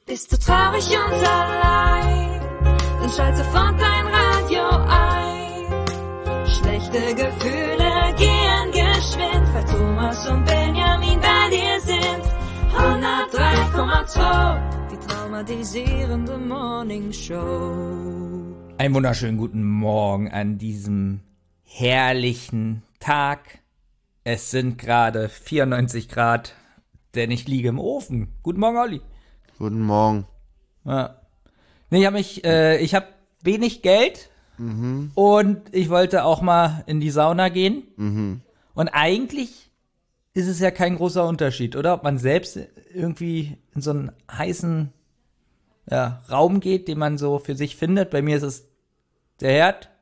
Bist du traurig und allein, dann schalt sofort dein Radio ein. Schlechte Gefühle gehen geschwind, weil Thomas und Benjamin bei dir sind. 103,2, die traumatisierende Morning Show. Einen wunderschönen guten Morgen an diesem herrlichen Tag. Es sind gerade 94 Grad, denn ich liege im Ofen. Guten Morgen, Olli. Guten Morgen. Ja. Nee, ich hab wenig Geld und ich wollte auch mal in die Sauna gehen. Und eigentlich ist es ja kein großer Unterschied, oder? Ob man selbst irgendwie in so einen heißen Raum geht, den man so für sich findet. Bei mir ist es der Herd.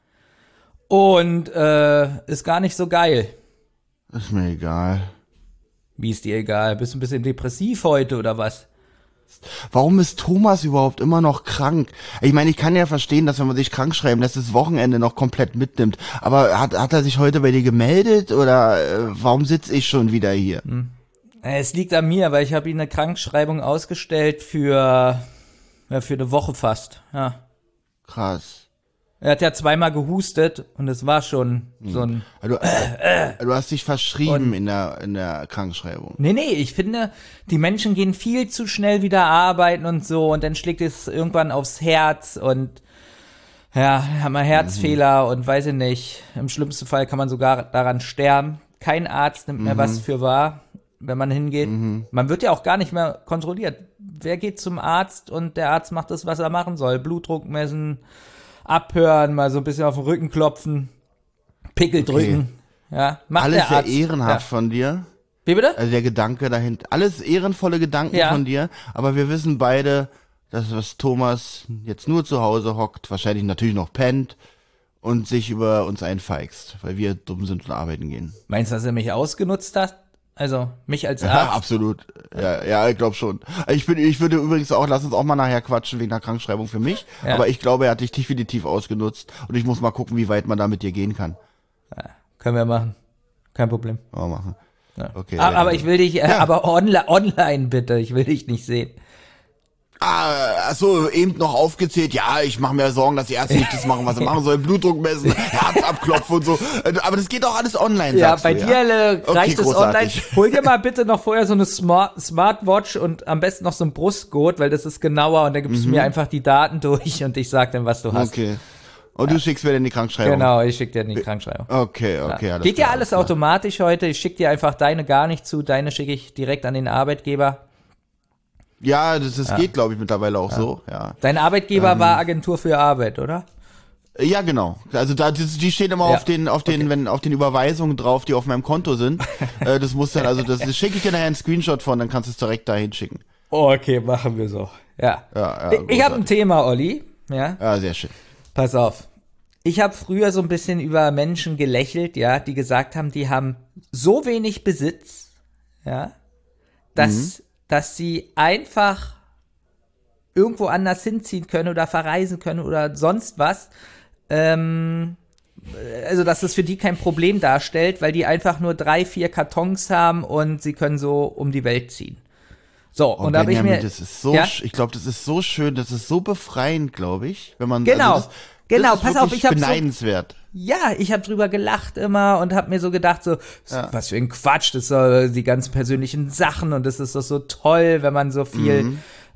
Und ist gar nicht so geil. Ist mir egal. Wie ist dir egal? Bist du ein bisschen depressiv heute oder was? Warum ist Thomas überhaupt immer noch krank? Ich meine, ich kann ja verstehen, dass wenn man sich krank schreiben lässt, das Wochenende noch komplett mitnimmt. Aber hat er sich heute bei dir gemeldet oder warum sitze ich schon wieder hier? Es liegt an mir, weil ich habe ihm eine Krankschreibung ausgestellt für eine Woche fast. Ja. Krass. Er hat ja zweimal gehustet und es war schon so ein... Du hast dich verschrieben in der Krankschreibung. Nee, ich finde, die Menschen gehen viel zu schnell wieder arbeiten und so und dann schlägt es irgendwann aufs Herz und haben wir Herzfehler und weiß ich nicht, im schlimmsten Fall kann man sogar daran sterben. Kein Arzt nimmt mehr was für wahr, wenn man hingeht. Man wird ja auch gar nicht mehr kontrolliert. Wer geht zum Arzt und der Arzt macht das, was er machen soll? Blutdruck messen, abhören, mal so ein bisschen auf den Rücken klopfen, Pickel drücken. Ja, macht alles der Arzt. sehr ehrenhaft von dir. Wie bitte? Also der Gedanke dahinter. Alles ehrenvolle Gedanken von dir. Aber wir wissen beide, dass Thomas jetzt nur zu Hause hockt, wahrscheinlich natürlich noch pennt und sich über uns einfeigst, weil wir dumm sind und arbeiten gehen. Meinst du, dass er mich ausgenutzt hat? Also mich als Arzt? Ja, absolut. Ja, ich glaube schon. Ich würde übrigens auch, lass uns auch mal nachher quatschen wegen der Krankschreibung für mich. Ja. Aber ich glaube, er hat dich definitiv ausgenutzt und ich muss mal gucken, wie weit man da mit dir gehen kann. Ja, können wir machen. Kein Problem. Machen. Ja. Okay. Aber ich will dich, aber online bitte. Ich will dich nicht sehen. So eben noch aufgezählt, ja, ich mache mir Sorgen, dass die Ärzte nicht das machen, was sie machen sollen, Blutdruck messen, Herz abklopfen und so. Aber das geht doch alles online, ja, sagst bei du, dir reicht es online. großartig. Hol dir mal bitte noch vorher so eine Smartwatch und am besten noch so ein Brustgurt, weil das ist genauer und da gibst du mir einfach die Daten durch und ich sag dann, was du hast. Okay. Und du schickst mir dann die Krankschreibung? Genau, ich schick dir die Krankschreibung. Okay, alles geht ja klar, alles automatisch heute. Ich schick dir einfach deine gar nicht zu, deine schicke ich direkt an den Arbeitgeber. Ja, das geht, glaube ich, mittlerweile auch so, ja. Dein Arbeitgeber war Agentur für Arbeit, oder? Ja, genau. Also die stehen immer auf den Überweisungen drauf, die auf meinem Konto sind. Das muss dann, also das schicke ich dir nachher einen Screenshot von, dann kannst du es direkt dahin schicken. Okay, machen wir so. Ja. Ich habe ein Thema, Olli. Ja, sehr schön. Pass auf. Ich habe früher so ein bisschen über Menschen gelächelt, die gesagt haben, die haben so wenig Besitz, dass sie einfach irgendwo anders hinziehen können oder verreisen können oder sonst was. Also, dass das für die kein Problem darstellt, weil die einfach nur 3-4 Kartons haben und sie können so um die Welt ziehen. So, und da habe ich mir... Das ist so, ich glaube, das ist so schön, das ist so befreiend, glaube ich, wenn man... Genau. Also das ist pass auf, ich habe beneidenswert. Ich habe drüber gelacht immer und habe mir so gedacht, was für ein Quatsch, das sind die ganzen persönlichen Sachen und das ist doch so toll, wenn man so viel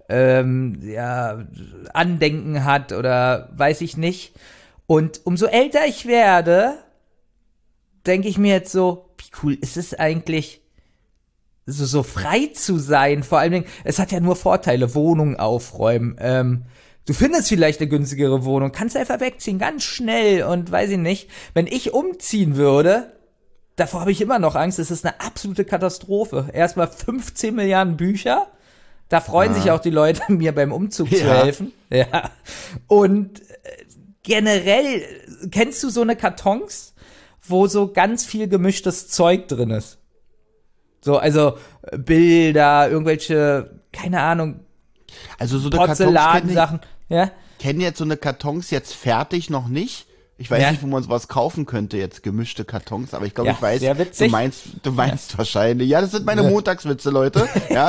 Andenken hat oder weiß ich nicht. Und umso älter ich werde, denke ich mir jetzt so, wie cool ist es eigentlich, so frei zu sein? Vor allen Dingen, es hat ja nur Vorteile, Wohnung aufräumen, du findest vielleicht eine günstigere Wohnung, kannst einfach wegziehen, ganz schnell und weiß ich nicht. Wenn ich umziehen würde, davor habe ich immer noch Angst, es ist eine absolute Katastrophe. Erstmal 15 Milliarden Bücher, da freuen sich auch die Leute, mir beim Umzug zu helfen. Ja. Und generell, kennst du so eine Kartons, wo so ganz viel gemischtes Zeug drin ist? So, also Bilder, irgendwelche, keine Ahnung, also so eine Porzellansachen. Ja? Kennen jetzt so eine Kartons jetzt fertig noch nicht, Ich weiß nicht, wo man sowas kaufen könnte, jetzt gemischte Kartons, aber ich glaube, ich weiß, du meinst wahrscheinlich. Ja, das sind meine Montagswitze, Leute. Ja,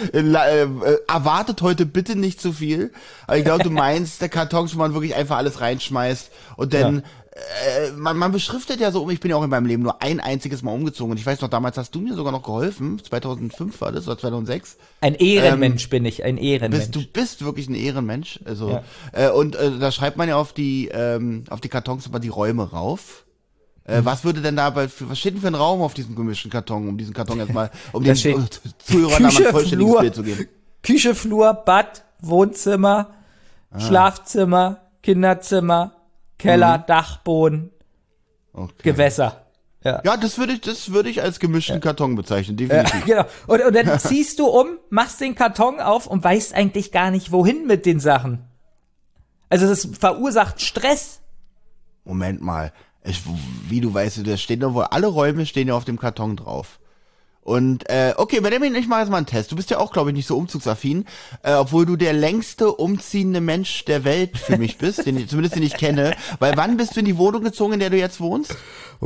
erwartet heute bitte nicht zu viel. Aber ich glaube, du meinst der Karton, wo man wirklich einfach alles reinschmeißt und dann man beschriftet ja so ich bin ja auch in meinem Leben nur ein einziges Mal umgezogen und ich weiß noch, damals hast du mir sogar noch geholfen, 2005 war das oder 2006. Ein Ehrenmensch bin ich, ein Ehrenmensch. Du bist wirklich ein Ehrenmensch, also und da schreibt man ja auf die Kartons immer die Räume rauf. Was würde denn da was steht denn für ein Raum auf diesem gemischten Karton, um diesen Karton jetzt mal, um den Zuhörern ein vollständiges Bild zu geben? Küche, Flur, Bad, Wohnzimmer, Schlafzimmer, Kinderzimmer, Keller, Dachboden, Gewässer. Ja, das würde ich als gemischten Karton bezeichnen, definitiv. Genau. Und dann ziehst du machst den Karton auf und weißt eigentlich gar nicht, wohin mit den Sachen. Also das verursacht Stress. Moment mal. Wie du weißt, alle Räume stehen ja auf dem Karton drauf. Und, okay, Benjamin, ich mache jetzt mal einen Test. Du bist ja auch, glaube ich, nicht so umzugsaffin, obwohl du der längste umziehende Mensch der Welt für mich bist, zumindest den ich kenne. Weil wann bist du in die Wohnung gezogen, in der du jetzt wohnst?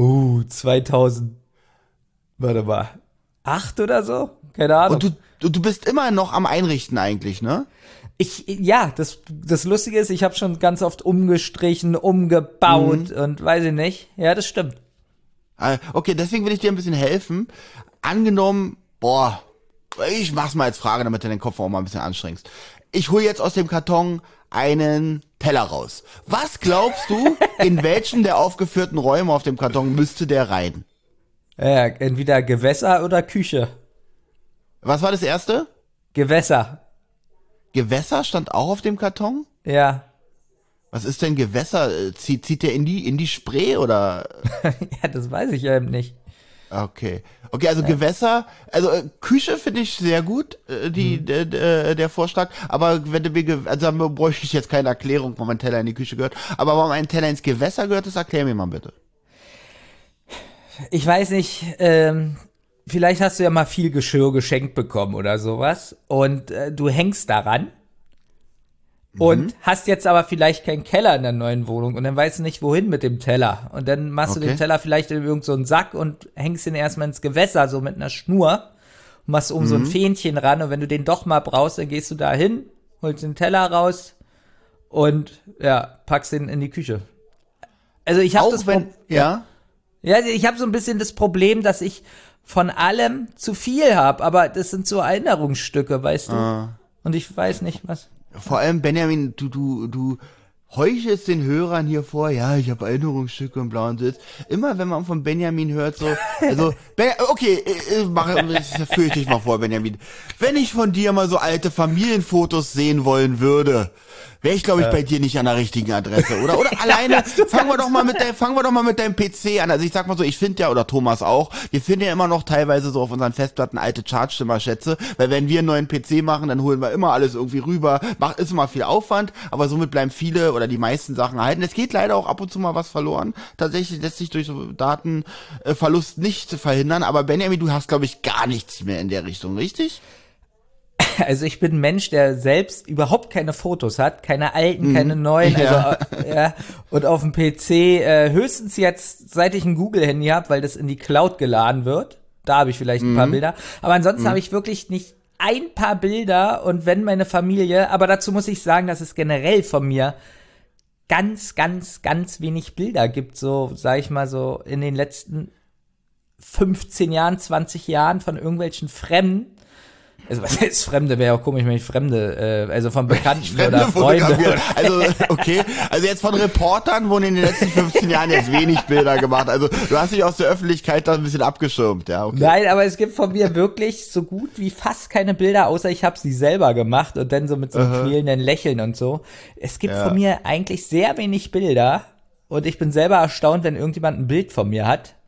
2000, warte mal, 8 oder so? Keine Ahnung. Und du bist immer noch am Einrichten eigentlich, ne? Das Lustige ist, ich habe schon ganz oft umgestrichen, umgebaut und weiß ich nicht. Ja, das stimmt. Okay, deswegen will ich dir ein bisschen helfen. Angenommen, ich mach's mal als Frage, damit du den Kopf auch mal ein bisschen anstrengst. Ich hole jetzt aus dem Karton einen Teller raus. Was glaubst du, in welchen der aufgeführten Räume auf dem Karton müsste der rein? Ja, entweder Gewässer oder Küche. Was war das erste? Gewässer. Gewässer stand auch auf dem Karton? Ja. Was ist denn Gewässer? Zieht der in die Spree oder? Ja, das weiß ich eben nicht. Okay, also Gewässer, also Küche finde ich sehr gut, der Vorschlag, aber wenn du also bräuchte ich jetzt keine Erklärung, warum mein Teller in die Küche gehört, aber warum ein Teller ins Gewässer gehört, das erklär mir mal bitte. Ich weiß nicht, vielleicht hast du ja mal viel Geschirr geschenkt bekommen oder sowas und du hängst daran. Und hast jetzt aber vielleicht keinen Keller in der neuen Wohnung und dann weißt du nicht, wohin mit dem Teller. Und dann machst du den Teller vielleicht in irgend so einen Sack und hängst ihn erstmal ins Gewässer, so mit einer Schnur. Und machst so ein Fähnchen ran und wenn du den doch mal brauchst, dann gehst du da hin, holst den Teller raus und packst den in die Küche. Also ich habe ich habe so ein bisschen das Problem, dass ich von allem zu viel habe, aber das sind so Erinnerungsstücke, weißt du? Und ich weiß nicht was. Vor allem, Benjamin, du heuchelst den Hörern hier vor, ja, ich habe Erinnerungsstücke und bla und Sitz. Immer wenn man von Benjamin hört, so, also, okay, führe ich dich mal vor, Benjamin. Wenn ich von dir mal so alte Familienfotos sehen wollen würde, wäre ich, glaube ich, bei dir nicht an der richtigen Adresse, oder? Oder alleine, fangen wir doch mal mit deinem PC an. Also ich sag mal so, ich finde ja, oder Thomas auch, wir finden ja immer noch teilweise so auf unseren Festplatten alte Chartstimmer-Schätze, weil wenn wir einen neuen PC machen, dann holen wir immer alles irgendwie rüber, ist immer viel Aufwand, aber somit bleiben viele oder die meisten Sachen erhalten. Es geht leider auch ab und zu mal was verloren. Tatsächlich lässt sich durch so Datenverlust nicht verhindern, aber Benjamin, du hast, glaube ich, gar nichts mehr in der Richtung, richtig? Also ich bin ein Mensch, der selbst überhaupt keine Fotos hat, keine alten, keine neuen, also und auf dem PC höchstens jetzt, seit ich ein Google-Handy habe, weil das in die Cloud geladen wird, da habe ich vielleicht ein paar Bilder, aber ansonsten habe ich wirklich nicht ein paar Bilder und wenn meine Familie, aber dazu muss ich sagen, dass es generell von mir ganz, ganz, ganz wenig Bilder gibt, so, sag ich mal so, in den letzten 15 Jahren, 20 Jahren von irgendwelchen Fremden. Also was heißt Fremde? Wäre ja auch komisch, wenn ich Fremde, also von Bekannten oder Freunden. Also, okay. Also jetzt von Reportern wurden in den letzten 15 Jahren jetzt wenig Bilder gemacht. Also du hast dich aus der Öffentlichkeit da ein bisschen abgeschirmt, ja, okay. Nein, aber es gibt von mir wirklich so gut wie fast keine Bilder, außer ich habe sie selber gemacht und dann so mit so einem quälenden Lächeln und so. Es gibt von mir eigentlich sehr wenig Bilder und ich bin selber erstaunt, wenn irgendjemand ein Bild von mir hat.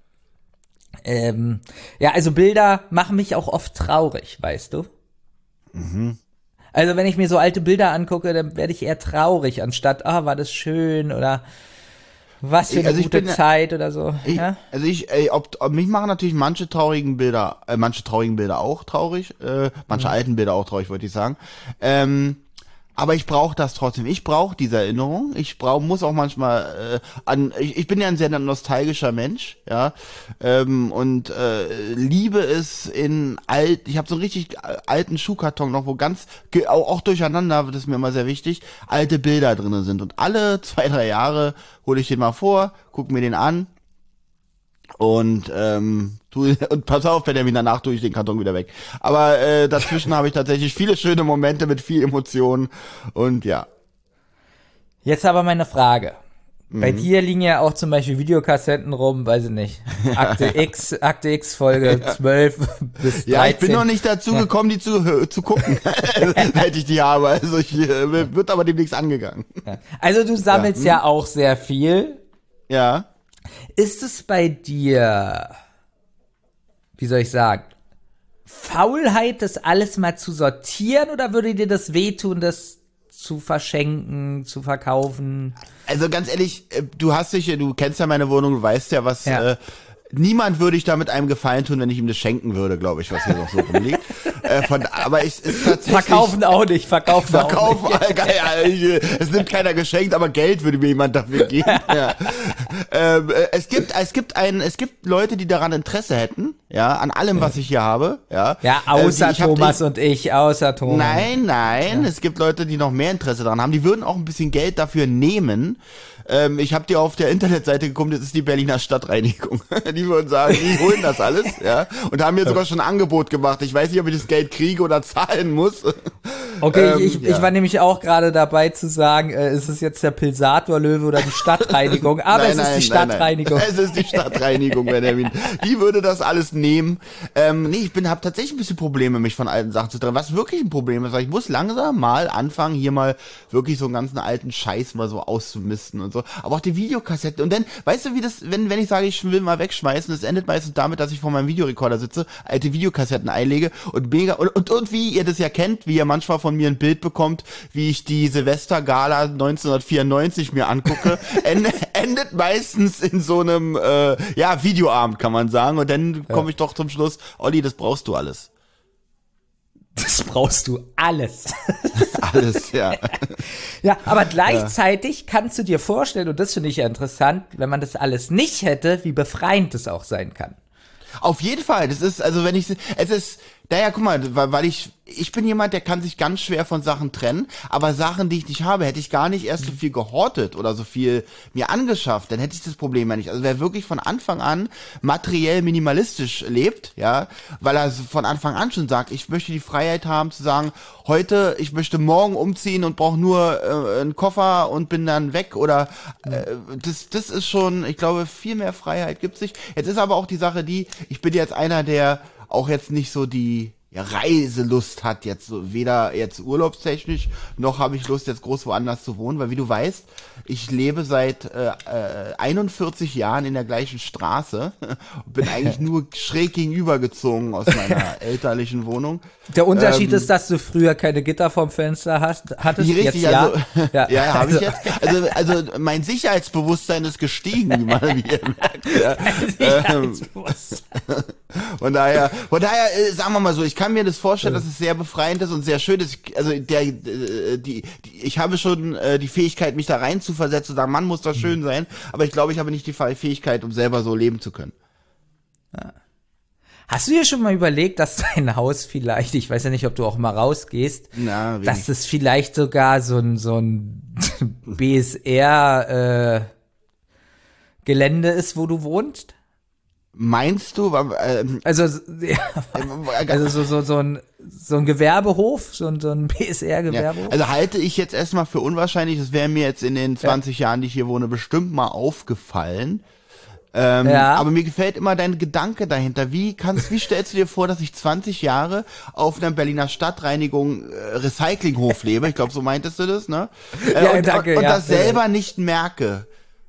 Also Bilder machen mich auch oft traurig, weißt du? Also wenn ich mir so alte Bilder angucke, dann werde ich eher traurig, anstatt, war das schön oder was für eine gute Zeit oder so. Mich machen natürlich manche traurigen Bilder auch traurig, manche alten Bilder auch traurig, wollte ich sagen. aber ich brauche das trotzdem. Ich brauche diese Erinnerung. Muss auch manchmal ich bin ja ein sehr nostalgischer Mensch, ja, und liebe es ich habe so einen richtig alten Schuhkarton noch, wo ganz, auch durcheinander, das ist mir immer sehr wichtig, alte Bilder drin sind. Und alle 2-3 Jahre hole ich den mal vor, guck mir den an und pass auf, Benjamin, danach tue ich den Karton wieder weg. Aber dazwischen habe ich tatsächlich viele schöne Momente mit viel Emotionen und ja. Jetzt aber meine Frage. Bei dir liegen ja auch zum Beispiel Videokassetten rum, weiß ich nicht. Akte X Folge 12 bis 13. Ja, ich bin noch nicht dazu gekommen, die zu gucken, seit ich die habe. Also wird aber demnächst angegangen. Ja. Also du sammelst ja auch sehr viel. Ja. Ist es bei dir, wie soll ich sagen, Faulheit, das alles mal zu sortieren, oder würde dir das wehtun, das zu Verschenken, zu verkaufen? Also ganz ehrlich, du kennst ja meine Wohnung, du weißt ja, was, niemand würde ich damit einem Gefallen tun, wenn ich ihm das schenken würde, glaube ich, was hier noch so rumliegt. Aber es ist tatsächlich... Verkaufen auch nicht. Es nimmt keiner geschenkt, aber Geld würde mir jemand dafür geben. Ja. Es gibt Leute, die daran Interesse hätten, ja, an allem, was ich hier habe, ja. Ja, außer Thomas. Nein, es gibt Leute, die noch mehr Interesse daran haben, die würden auch ein bisschen Geld dafür nehmen. Ich habe dir auf der Internetseite geguckt, das ist die Berliner Stadtreinigung. Die würden sagen, die holen das alles, ja, und haben mir sogar schon ein Angebot gemacht. Ich weiß nicht, ob ich das Geld kriege oder zahlen muss. Okay, ich war nämlich auch gerade dabei zu sagen, ist es jetzt der Pilsator-Löwe oder die Stadtreinigung? Aber es ist die Stadtreinigung. Nein. Es ist die Stadtreinigung, Benjamin. Die würde das alles nehmen. Ich habe tatsächlich ein bisschen Probleme, mich von alten Sachen zu trennen. Was wirklich ein Problem ist, weil ich muss langsam mal anfangen, hier mal wirklich so einen ganzen alten Scheiß mal so auszumisten und so. Aber auch die Videokassetten. Und dann, weißt du, wie das, wenn ich sage, ich will mal wegschmeißen, das endet meistens damit, dass ich vor meinem Videorekorder sitze, alte Videokassetten einlege und und wie ihr das ja kennt, wie ihr manchmal von mir ein Bild bekommt, wie ich die Silvestergala 1994 mir angucke, endet meistens in so einem, Videoabend, kann man sagen. Und dann komme ich doch zum Schluss, Olli, das brauchst du alles. Das brauchst du alles. Alles, ja. Ja, aber gleichzeitig kannst du dir vorstellen, und das finde ich ja interessant, wenn man das alles nicht hätte, wie befreiend es auch sein kann. Auf jeden Fall, guck mal, weil ich bin jemand, der kann sich ganz schwer von Sachen trennen, aber Sachen, die ich nicht habe, hätte ich gar nicht erst so viel gehortet oder so viel mir angeschafft, dann hätte ich das Problem ja nicht. Also wer wirklich von Anfang an materiell minimalistisch lebt, ja, weil er von Anfang an schon sagt, ich möchte die Freiheit haben zu sagen, ich möchte morgen umziehen und brauche nur einen Koffer und bin dann weg, oder das ist schon, ich glaube, viel mehr Freiheit gibt's nicht. Jetzt ist aber auch die Sache ich bin jetzt einer, der auch jetzt nicht so die Reiselust hat, jetzt so, weder jetzt urlaubstechnisch, noch habe ich Lust, jetzt groß woanders zu wohnen, weil wie du weißt, ich lebe seit 41 Jahren in der gleichen Straße und bin eigentlich nur schräg gegenübergezogen aus meiner elterlichen Wohnung. Der Unterschied ist, dass du früher keine Gitter vorm Fenster hattest. Richtig, jetzt also, ja, habe ich jetzt. Also mein Sicherheitsbewusstsein ist gestiegen, wie ihr merkt. Von daher, sagen wir mal so, ich kann mir das vorstellen, dass es sehr befreiend ist und sehr schön ist. Also ich habe schon die Fähigkeit, mich da rein zu versetzen und sagen, Mann, muss das schön sein, aber ich glaube, ich habe nicht die Fähigkeit, um selber so leben zu können. Ja. Hast du dir schon mal überlegt, dass dein Haus vielleicht, ich weiß ja nicht, ob du auch mal rausgehst, dass es vielleicht sogar so ein BSR Gelände ist, wo du wohnst? Meinst du? Also so ein Gewerbehof, so ein BSR-Gewerbehof? Ja, also halte ich jetzt erstmal für unwahrscheinlich, das wäre mir jetzt in den 20 Jahren, die ich hier wohne, bestimmt mal aufgefallen. Aber mir gefällt immer dein Gedanke dahinter. Wie stellst du dir vor, dass ich 20 Jahre auf einer Berliner Stadtreinigung Recyclinghof lebe? Ich glaube, so meintest du das, ne? Danke, und das selber nicht merke.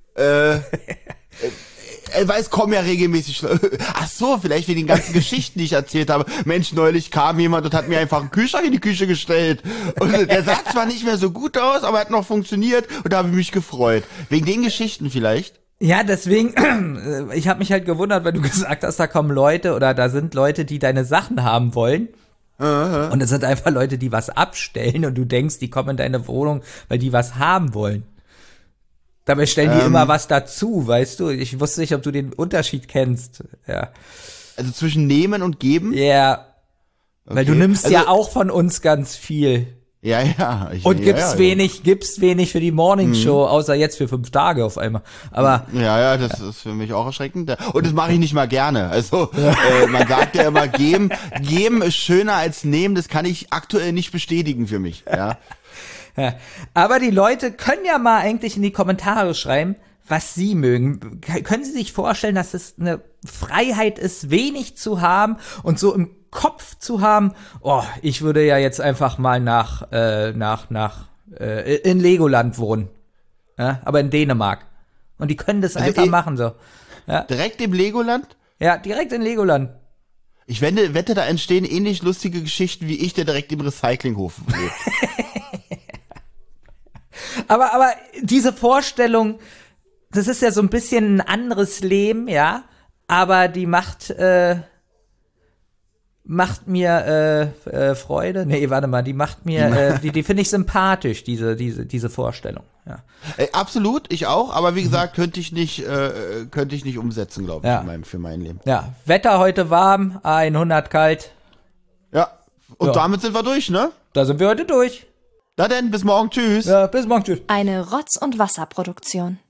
Weil es kommen ja regelmäßig. Ach so, vielleicht wegen den ganzen Geschichten, die ich erzählt habe. Mensch, neulich kam jemand und hat mir einfach einen Kühlschrank in die Küche gestellt. Und der sah zwar nicht mehr so gut aus, aber hat noch funktioniert und da habe ich mich gefreut. Wegen den Geschichten vielleicht. Ja, deswegen, ich habe mich halt gewundert, weil du gesagt hast, da kommen Leute oder da sind Leute, die deine Sachen haben wollen. Und es sind einfach Leute, die was abstellen und du denkst, die kommen in deine Wohnung, weil die was haben wollen. Dabei stellen die immer was dazu, weißt du? Ich wusste nicht, ob du den Unterschied kennst. Ja. Also zwischen nehmen und geben? Ja. Okay. Weil du nimmst ja auch von uns ganz viel. Ja. Und gibst wenig für die Morningshow, außer jetzt für 5 Tage auf einmal. Aber ja, das ist für mich auch erschreckend. Und das mache ich nicht mal gerne. Also man sagt ja immer, geben ist schöner als nehmen. Das kann ich aktuell nicht bestätigen für mich. Ja. Ja. Aber die Leute können ja mal eigentlich in die Kommentare schreiben, was sie mögen. Können Sie sich vorstellen, dass es eine Freiheit ist, wenig zu haben und so im Kopf zu haben? Oh, ich würde ja jetzt einfach mal in Legoland wohnen. Ja, aber in Dänemark. Und die können das einfach machen so. Ja. Direkt im Legoland? Ja, direkt in Legoland. Ich wette, da entstehen ähnlich lustige Geschichten wie ich, der direkt im Recyclinghof lebt. Aber diese Vorstellung, das ist ja so ein bisschen ein anderes Leben, ja, aber die macht mir Freude. Nee, warte mal, die macht mir, die finde ich sympathisch, diese Vorstellung. Ja. Absolut, ich auch, aber wie gesagt, könnte ich nicht umsetzen, glaube ich, für mein Leben. Ja, Wetter heute warm, 100 kalt. Ja, und damit sind wir durch, ne? Da sind wir heute durch. Na denn, bis morgen, tschüss. Ja, bis morgen, tschüss. Eine Rotz- und Wasserproduktion.